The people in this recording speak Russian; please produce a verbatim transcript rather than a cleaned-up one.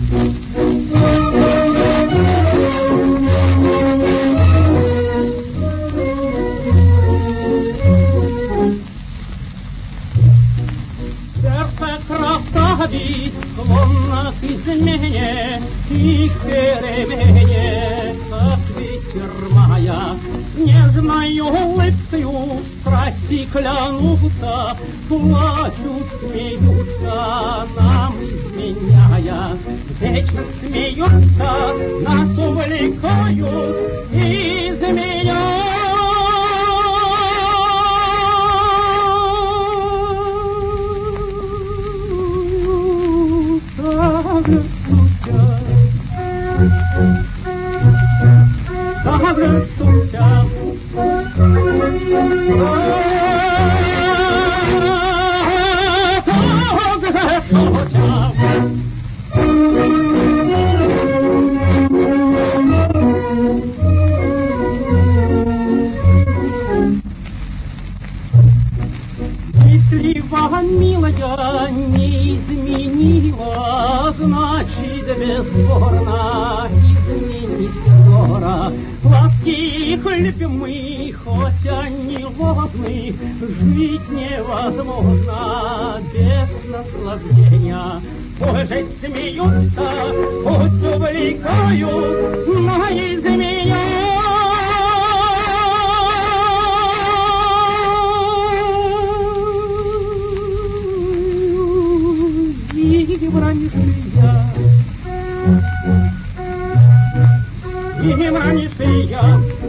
Красавиц, склонна к измене и к перемене, как ветер мая, нежною улыбкою страсти клянутся, плачут, смеются, нам изменяя, вечно смеются, нас увлекают, изменяют. Если вам, милая, не изменила, значит, бесспорно изменить скоро. Ласки их любимы, хоть они ложны, жить невозможно без наслаждения. Пусть смеются, пусть увлекают, но изменяют. И не раньше я